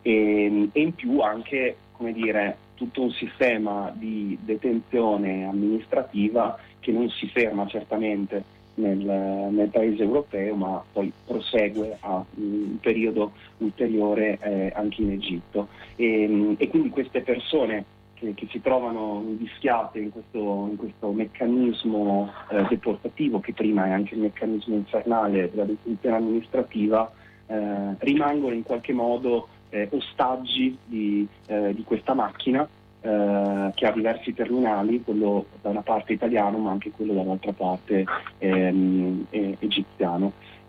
e, e in più anche, come dire, tutto un sistema di detenzione amministrativa che non si ferma certamente nel, nel paese europeo, ma poi prosegue a un periodo ulteriore eh, anche in Egitto, e, e quindi queste persone che si trovano invischiate in questo, in questo meccanismo eh, deportativo, che prima è anche il meccanismo infernale della detenzione amministrativa, eh, rimangono in qualche modo eh, ostaggi di, eh, di questa macchina eh, che ha diversi terminali, quello da una parte italiano ma anche quello dall'altra parte ehm, eh, egiziano.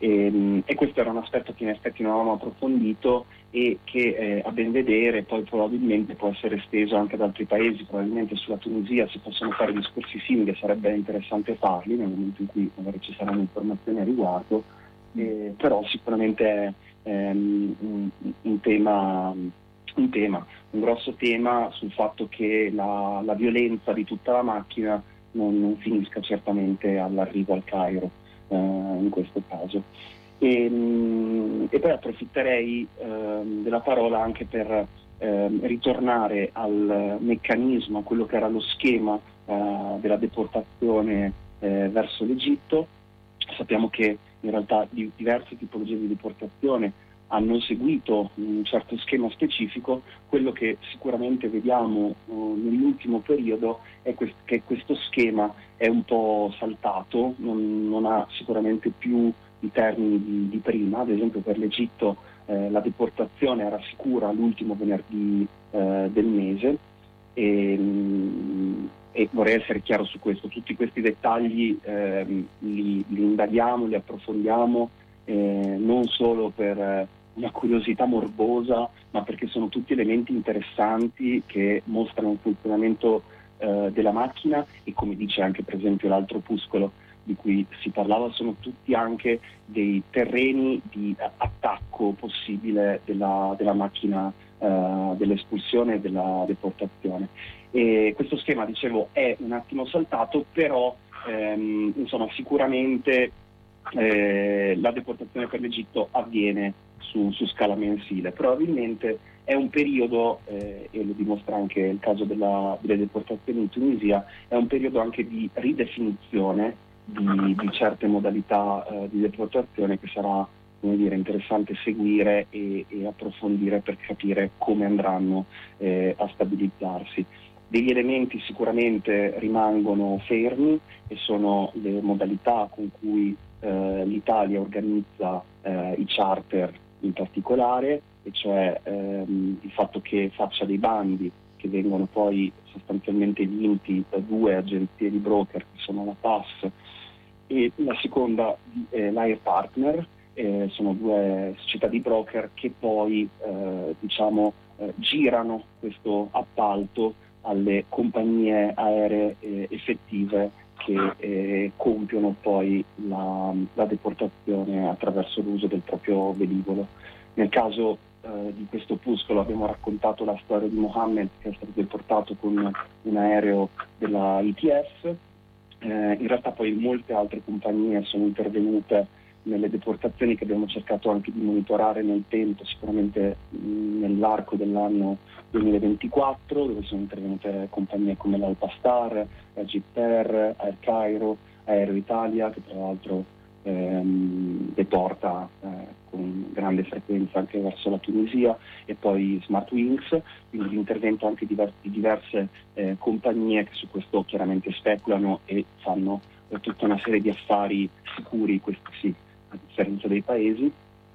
E, e questo era un aspetto che in effetti non avevamo approfondito e che eh, a ben vedere poi probabilmente può essere esteso anche ad altri paesi. Probabilmente sulla Tunisia si possono fare discorsi simili, sarebbe interessante farli nel momento in cui magari ci saranno informazioni a riguardo, eh, però sicuramente è ehm, un, un, tema, un tema, un grosso tema sul fatto che la, la violenza di tutta la macchina non, non finisca certamente all'arrivo al Cairo. Uh, in questo caso e, um, e poi approfitterei uh, della parola anche per uh, ritornare al meccanismo, a quello che era lo schema uh, della deportazione uh, verso l'Egitto. Sappiamo che in realtà di, diverse tipologie di deportazione hanno seguito un certo schema specifico. Quello che sicuramente vediamo uh, nell'ultimo periodo è quest- che questo schema è un po' saltato, non, non ha sicuramente più i termini di, di prima. Ad esempio per l'Egitto eh, la deportazione era sicura l'ultimo venerdì eh, del mese, e, mh, e vorrei essere chiaro su questo. Tutti questi dettagli eh, li, li indaghiamo, li approfondiamo, eh, non solo per una curiosità morbosa, ma perché sono tutti elementi interessanti che mostrano un funzionamento eh, della macchina, e come dice anche per esempio l'altro opuscolo di cui si parlava, sono tutti anche dei terreni di attacco possibile della, della macchina eh, dell'espulsione e della deportazione. E questo schema, dicevo, è un attimo saltato, però ehm, insomma sicuramente eh, la deportazione per l'Egitto avviene su, su scala mensile. Probabilmente è un periodo, eh, e lo dimostra anche il caso della, delle deportazioni in Tunisia, è un periodo anche di ridefinizione di, di certe modalità eh, di deportazione che sarà, come dire, interessante seguire e, e approfondire per capire come andranno eh, a stabilizzarsi. Degli elementi sicuramente rimangono fermi e sono le modalità con cui eh, l'Italia organizza eh, i charter in particolare, e cioè ehm, il fatto che faccia dei bandi che vengono poi sostanzialmente vinti da due agenzie di broker, che sono la P A S e la seconda è l'Air Partner. Eh, sono due società di broker che poi eh, diciamo eh, girano questo appalto alle compagnie aeree eh, effettive che eh, compiono poi la, la deportazione attraverso l'uso del proprio velivolo. Nel caso eh, di questo opuscolo abbiamo raccontato la storia di Mohammed, che è stato deportato con un aereo della I T F. Eh, in realtà poi molte altre compagnie sono intervenute nelle deportazioni che abbiamo cercato anche di monitorare nel tempo, sicuramente mh, nell'arco dell'anno duemilaventiquattro, dove sono intervenute compagnie come l'Alpastar, Egypt Air, Air Cairo, Aero Italia, che tra l'altro ehm, deporta eh, con grande frequenza anche verso la Tunisia, e poi Smartwings, quindi l'intervento anche di diverse, diverse eh, compagnie che su questo chiaramente speculano e fanno eh, tutta una serie di affari sicuri, questo sì, a differenza dei paesi,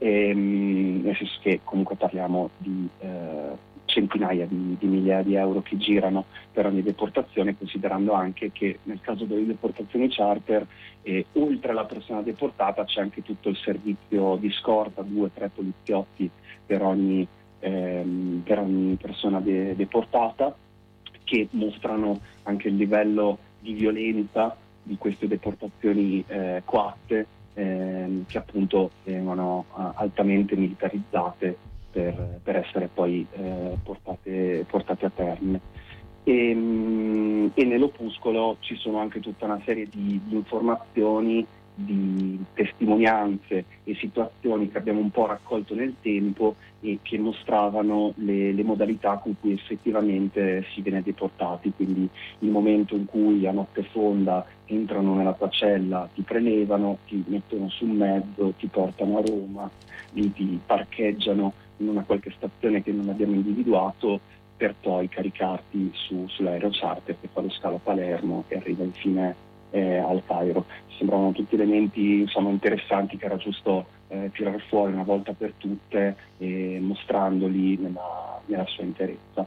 ehm, nel senso che comunque parliamo di eh, centinaia di, di migliaia di euro che girano per ogni deportazione, considerando anche che nel caso delle deportazioni charter, eh, oltre alla persona deportata c'è anche tutto il servizio di scorta, due o tre poliziotti per ogni, ehm, per ogni persona de- deportata, che mostrano anche il livello di violenza di queste deportazioni eh, coatte, ehm, che appunto vengono uh, altamente militarizzate per, per essere poi eh, portate, portate a termine. E, mh, e nell'opuscolo ci sono anche tutta una serie di, di informazioni, di testimonianze e situazioni che abbiamo un po' raccolto nel tempo e che mostravano le, le modalità con cui effettivamente si viene deportati, quindi il momento in cui a notte fonda entrano nella tua cella, ti prelevano, ti mettono sul mezzo, ti portano a Roma, lì ti parcheggiano in una qualche stazione che non abbiamo individuato, per poi caricarti su, sull'aereo charter che fa lo scalo a Palermo e arriva infine eh, al Cairo. Sembravano tutti elementi, insomma, interessanti, che era giusto eh, tirare fuori una volta per tutte, eh, mostrandoli nella, nella sua interezza.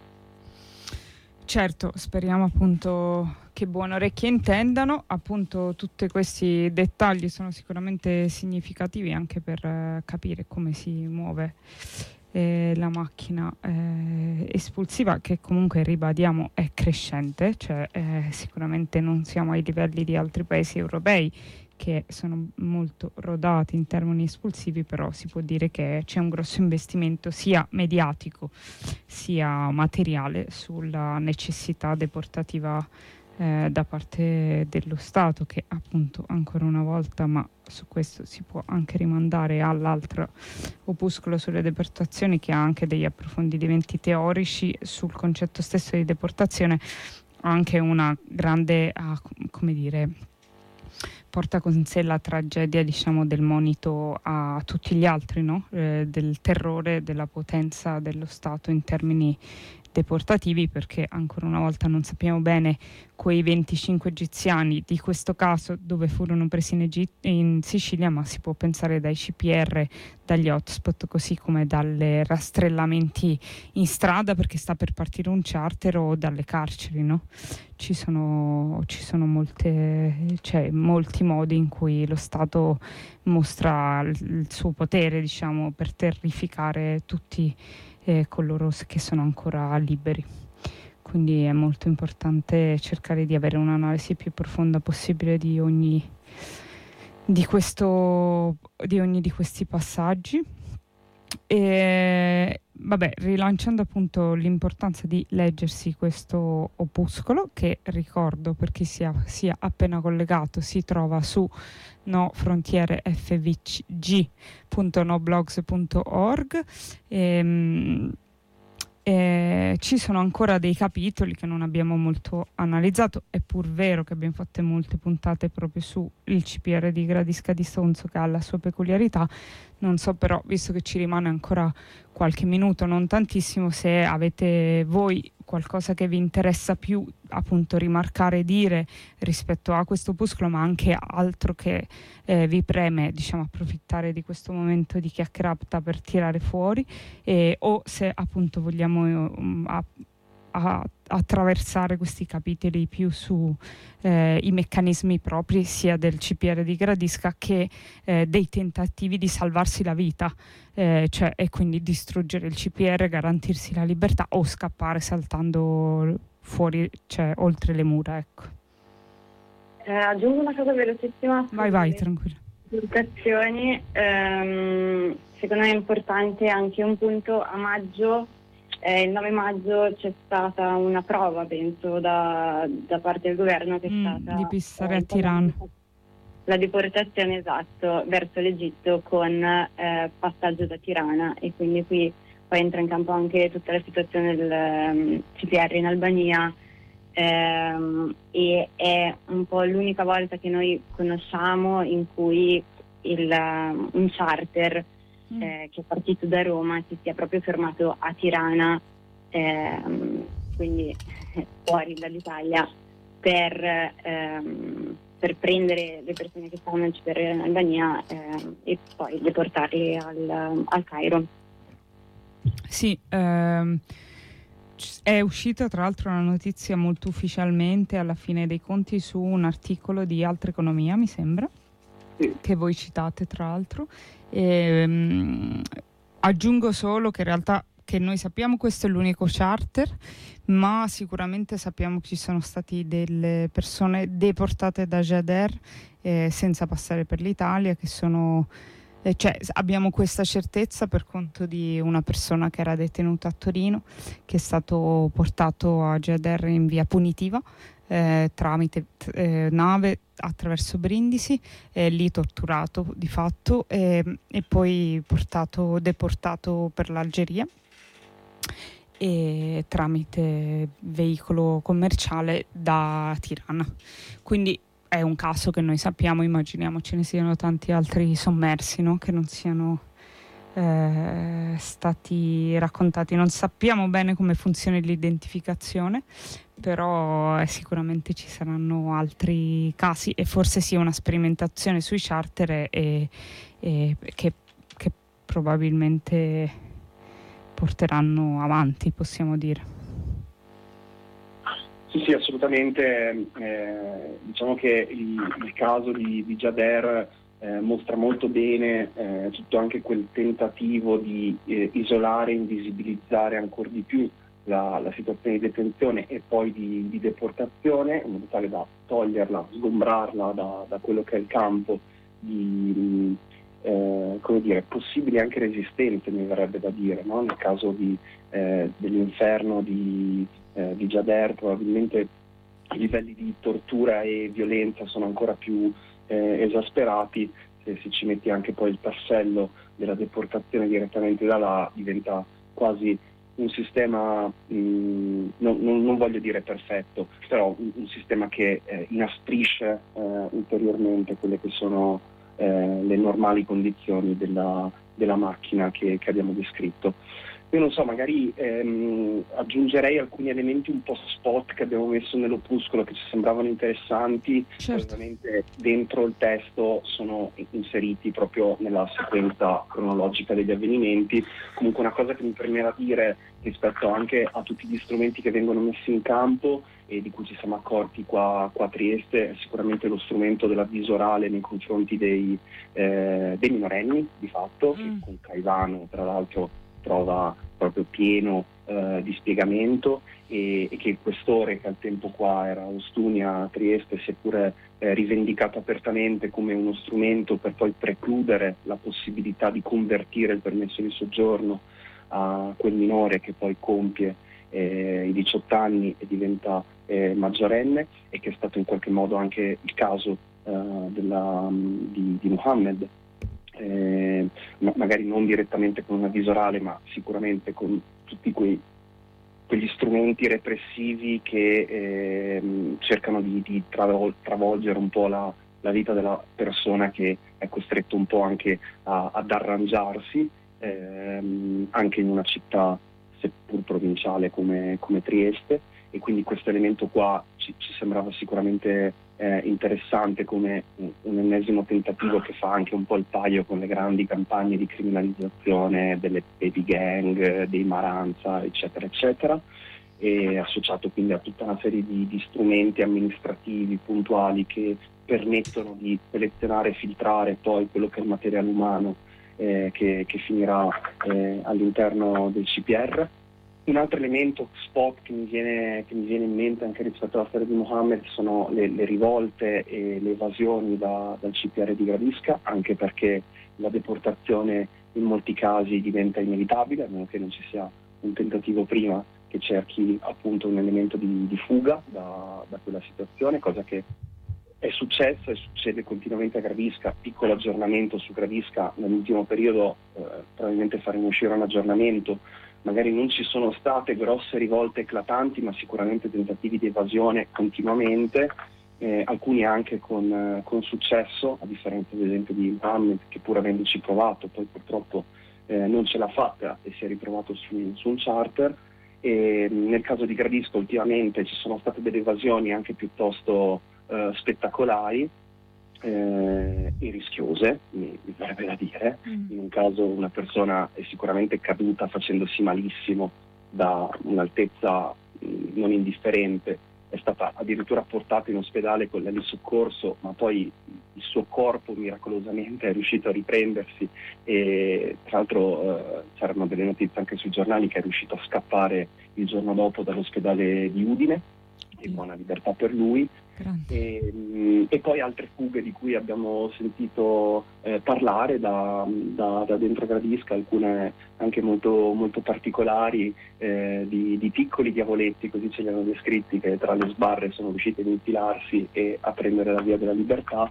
Certo, speriamo appunto che buone orecchie intendano. Appunto tutti questi dettagli sono sicuramente significativi anche per eh, capire come si muove eh, la macchina eh, espulsiva, che comunque ribadiamo è crescente, cioè eh, sicuramente non siamo ai livelli di altri paesi europei che sono molto rodati in termini espulsivi, però si può dire che c'è un grosso investimento sia mediatico sia materiale sulla necessità deportativa eh, da parte dello Stato, che appunto ancora una volta, ma su questo si può anche rimandare all'altro opuscolo sulle deportazioni, che ha anche degli approfondimenti teorici sul concetto stesso di deportazione, anche una grande, ah, come dire, porta con sé la tragedia, diciamo, del monito a tutti gli altri, no? Eh, del terrore della potenza dello Stato in termini deportativi, perché ancora una volta non sappiamo bene quei venticinque egiziani di questo caso dove furono presi in, Egitto, in Sicilia, ma si può pensare dai C P R, dagli hotspot, così come dalle rastrellamenti in strada perché sta per partire un charter, o dalle carceri, no? Ci sono, ci sono molte, cioè, molti modi in cui lo Stato mostra il, il suo potere, diciamo, per terrificare tutti eh, coloro che sono ancora liberi. Quindi è molto importante cercare di avere un'analisi più profonda possibile di ogni di questo di ogni di questi passaggi. E vabbè, rilanciando appunto l'importanza di leggersi questo opuscolo, che ricordo per chi sia, sia appena collegato si trova su nofrontierefvg punto noblogs punto org. E, Eh, ci sono ancora dei capitoli che non abbiamo molto analizzato, è pur vero che abbiamo fatto molte puntate proprio su il C P R di Gradisca di Stonzo, che ha la sua peculiarità. Non so però, visto che ci rimane ancora qualche minuto, non tantissimo, se avete voi qualcosa che vi interessa più appunto rimarcare e dire rispetto a questo opuscolo, ma anche altro che eh, vi preme, diciamo, approfittare di questo momento di chiacchierata per tirare fuori, eh, o se appunto vogliamo um, a, a attraversare questi capitoli più su eh, i meccanismi propri sia del C P R di Gradisca che eh, dei tentativi di salvarsi la vita, eh, cioè, e quindi distruggere il C P R, garantirsi la libertà o scappare saltando fuori, cioè oltre le mura, ecco. Eh, aggiungo una cosa velocissima. Vai, vai, tranquillo. Educazioni, ehm, secondo me è importante anche un punto a maggio. Eh, il nove maggio c'è stata una prova, penso, da, da parte del governo che è mm, stata di Pissare eh, a Tirana. La deportazione, esatto, verso l'Egitto con eh, passaggio da Tirana, e quindi qui poi entra in campo anche tutta la situazione del um, C P R in Albania, ehm, e è un po' l'unica volta che noi conosciamo in cui il, um, un charter Eh, che è partito da Roma si sia proprio fermato a Tirana, ehm, quindi eh, fuori dall'Italia, per, ehm, per prendere le persone che stavano in C P R in Albania ehm, e poi deportarli al, al Cairo. Sì, ehm, è uscita tra l'altro una notizia molto ufficialmente alla fine dei conti su un articolo di Altra Economia, mi sembra, che voi citate tra l'altro. E, um, aggiungo solo che in realtà, che noi sappiamo, questo è l'unico charter, ma sicuramente sappiamo che ci sono stati delle persone deportate da Gjader eh, senza passare per l'Italia, che sono eh, cioè abbiamo questa certezza per conto di una persona che era detenuta a Torino, che è stato portato a Gjader in via punitiva eh, tramite eh, nave attraverso Brindisi, eh, lì torturato di fatto, eh, e poi portato, deportato per l'Algeria e tramite veicolo commerciale da Tirana. Quindi è un caso che noi sappiamo, immaginiamo ce ne siano tanti altri sommersi, no? Che non siano eh, stati raccontati. Non sappiamo bene come funzioni l'identificazione, però eh, sicuramente ci saranno altri casi, e forse sia una sperimentazione sui charter e, e che, che probabilmente porteranno avanti, possiamo dire. Sì, sì, assolutamente. Eh, diciamo che il, il caso di, di Gjader eh, mostra molto bene eh, tutto anche quel tentativo di eh, isolare, invisibilizzare ancora di più la, la situazione di detenzione e poi di, di deportazione, in modo tale da toglierla, sgombrarla da, da quello che è il campo di eh, come dire, possibili anche resistenze, mi verrebbe da dire, no? Nel caso di, eh, dell'inferno di Eh, di Gjader probabilmente i livelli di tortura e violenza sono ancora più eh, esasperati. Se si ci metti anche poi il tassello della deportazione direttamente da là, diventa quasi un sistema, mh, non, non, non voglio dire perfetto, però un, un sistema che eh, inasprisce eh, ulteriormente quelle che sono eh, le normali condizioni della, della macchina che, che abbiamo descritto. Io non so, magari ehm, aggiungerei alcuni elementi un po' spot che abbiamo messo nell'opuscolo che ci sembravano interessanti. Certo. Ovviamente dentro il testo sono inseriti proprio nella sequenza cronologica degli avvenimenti. Comunque una cosa che mi premeva dire rispetto anche a tutti gli strumenti che vengono messi in campo e di cui ci siamo accorti qua, qua a Trieste, è sicuramente lo strumento dell'avviso orale nei confronti dei, eh, dei minorenni, di fatto, mm. che con Caivano tra l'altro trova proprio pieno eh, di spiegamento, e, e che questore, che al tempo qua era Ostunia a Trieste, si è pure eh, rivendicato apertamente come uno strumento per poi precludere la possibilità di convertire il permesso di soggiorno a quel minore che poi compie eh, i diciotto anni e diventa eh, maggiorenne, e che è stato in qualche modo anche il caso eh, della, di, di Mohammed. Eh, ma magari non direttamente con un avviso orale, ma sicuramente con tutti quei quegli strumenti repressivi che ehm, cercano di, di travol- travolgere un po' la, la vita della persona che è costretto un po' anche a, ad arrangiarsi, ehm, anche in una città seppur provinciale come, come Trieste, e quindi questo elemento qua ci, ci sembrava sicuramente eh, interessante come un, un ennesimo tentativo che fa anche un po' il paio con le grandi campagne di criminalizzazione delle baby gang, dei Maranza, eccetera, eccetera, e associato quindi a tutta una serie di, di strumenti amministrativi puntuali che permettono di selezionare e filtrare poi quello che è il materiale umano eh, che, che finirà eh, all'interno del C P R. Un altro elemento spot che mi viene, che mi viene in mente anche rispetto alla storia di Mohammed sono le, le rivolte e le evasioni da, dal C P R di Gradisca, anche perché la deportazione in molti casi diventa inevitabile, a meno che non ci sia un tentativo prima che cerchi appunto un elemento di, di fuga da, da quella situazione, cosa che è successo e succede continuamente a Gradisca. Piccolo aggiornamento su Gradisca: nell'ultimo periodo eh, probabilmente faremo uscire un aggiornamento, magari non ci sono state grosse rivolte eclatanti, ma sicuramente tentativi di evasione continuamente, eh, alcuni anche con, eh, con successo, a differenza ad esempio di Mohammed, che pur avendoci provato poi purtroppo eh, non ce l'ha fatta e si è ritrovato su, su un charter. E nel caso di Gradisca ultimamente ci sono state delle evasioni anche piuttosto eh, spettacolari eh, e rischiose, mi, mi verrebbe da dire. Mm. In un caso una persona è sicuramente caduta facendosi malissimo da un'altezza mh, non indifferente, è stata addirittura portata in ospedale con l'elisoccorso, ma poi il suo corpo miracolosamente è riuscito a riprendersi e tra l'altro eh, c'erano delle notizie anche sui giornali che è riuscito a scappare il giorno dopo dall'ospedale di Udine, e buona libertà per lui. E, mh, e poi altre fughe di cui abbiamo sentito eh, parlare da, da, da dentro Gradisca, alcune anche molto, molto particolari, eh, di, di piccoli diavoletti, così ce li hanno descritti, che tra le sbarre sono riusciti ad infilarsi e a prendere la via della libertà,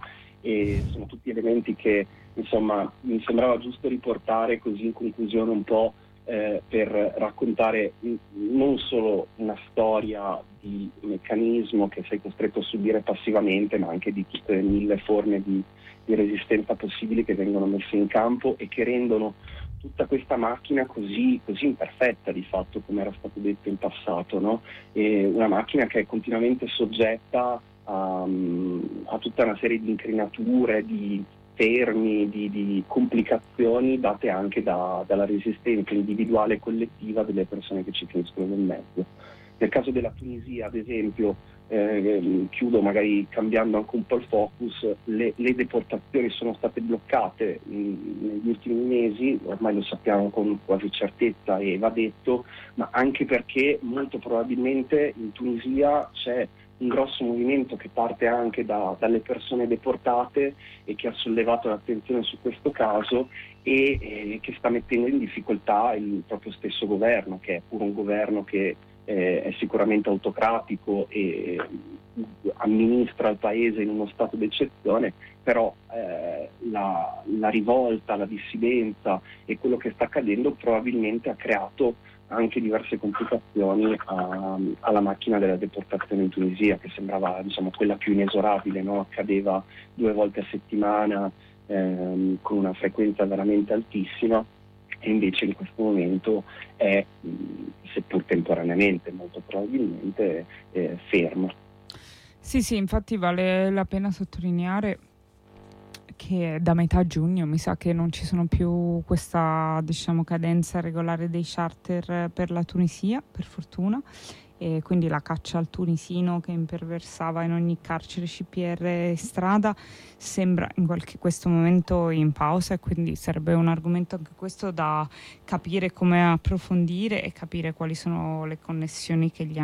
e sono tutti elementi che insomma mi sembrava giusto riportare così in conclusione un po' Eh, per raccontare non solo una storia di meccanismo che sei costretto a subire passivamente, ma anche di tutte le mille forme di, di resistenza possibili che vengono messe in campo e che rendono tutta questa macchina così, così imperfetta di fatto, come era stato detto in passato, no? E una macchina che è continuamente soggetta a, a tutta una serie di incrinature, di fermi, di, di complicazioni date anche da, dalla resistenza individuale e collettiva delle persone che ci finiscono nel mezzo. Nel caso della Tunisia, ad esempio, eh, chiudo magari cambiando anche un po' il focus, le, le deportazioni sono state bloccate in, negli ultimi mesi, ormai lo sappiamo con quasi certezza e va detto, ma anche perché molto probabilmente in Tunisia c'è un grosso movimento che parte anche da, dalle persone deportate e che ha sollevato l'attenzione su questo caso e eh, che sta mettendo in difficoltà il proprio stesso governo, che è pure un governo che eh, è sicuramente autocratico e amministra il paese in uno stato d'eccezione, però eh, la, la rivolta, la dissidenza e quello che sta accadendo probabilmente ha creato anche diverse complicazioni a, alla macchina della deportazione in Tunisia, che sembrava diciamo quella più inesorabile, no? Accadeva due volte a settimana ehm, con una frequenza veramente altissima, e invece in questo momento è, mh, seppur temporaneamente, molto probabilmente eh, ferma. Sì, sì, infatti vale la pena sottolineare che da metà giugno mi sa che non ci sono più questa, diciamo, cadenza regolare dei charter per la Tunisia, per fortuna, e quindi la caccia al tunisino che imperversava in ogni carcere C P R e strada sembra in qualche questo momento in pausa, e quindi sarebbe un argomento anche questo da capire come approfondire e capire quali sono le connessioni che gli hanno